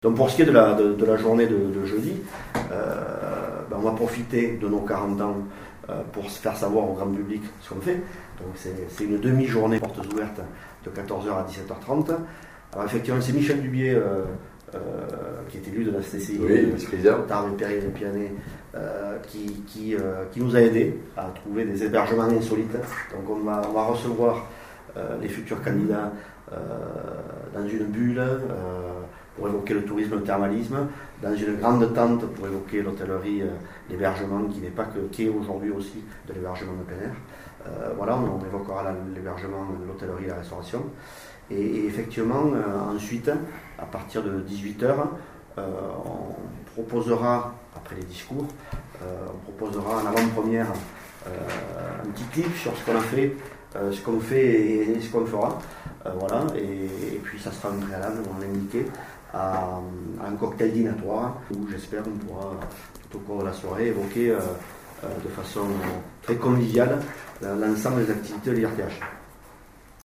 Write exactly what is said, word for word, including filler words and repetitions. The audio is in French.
Donc pour ce qui est de la, de, de la journée de, de jeudi, euh, ben on va profiter de nos quarante ans euh, pour se faire savoir au grand public ce qu'on fait. Donc c'est une demi-journée portes ouvertes de quatorze heures à dix-sept heures trente. Alors effectivement c'est Michel Dubié euh, euh, qui est élu de la C C I, oui, Tarbes et Pyrénées, euh, qui, qui, euh, qui nous a aidés à trouver des hébergements insolites. Donc on va, on va recevoir euh, les futurs candidats euh, dans une bulle euh, pour évoquer le tourisme, le thermalisme, dans une grande tente pour évoquer l'hôtellerie, euh, l'hébergement qui n'est pas que, qui est aujourd'hui aussi de l'hébergement de plein air. Euh, voilà, on, on évoquera l'hébergement, l'hôtellerie et la restauration. Et, et effectivement, euh, ensuite, à partir de dix-huit heures, euh, on proposera, après les discours, euh, on proposera en avant-première euh, un petit clip sur ce qu'on a fait, euh, ce qu'on fait et, et ce qu'on fera. Euh, voilà, et, et puis ça sera un préalable, on l'a indiqué, à, à un cocktail dînatoire où j'espère on pourra tout au cours de la soirée évoquer euh, euh, de façon très conviviale l'ensemble des activités de l'I R T H.